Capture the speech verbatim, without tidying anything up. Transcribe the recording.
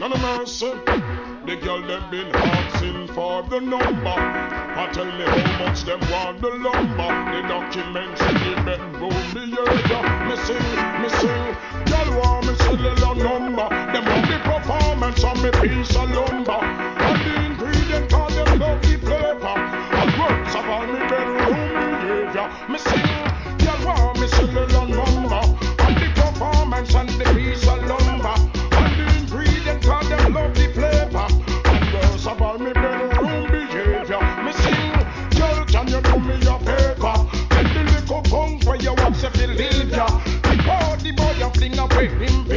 and a mercy. The girl them been asking for the number. I tell me how much them want the lumber. The documents in the bedroom behavior. Me sing, me sing. Girl want me sell a number. Them want the performance on me piece of lumber. And the ingredient call them love the flavor. And words of all me bedroom behavior. Me sing. Girl want me sell a number. And the performance and the piece of lumber. And the ingredient call them love the flavor. About me bedroom behavior. Me sing, girl, can you do me a favor? Get the little punk where you watch if you leave ya. Before the boy you fling away him.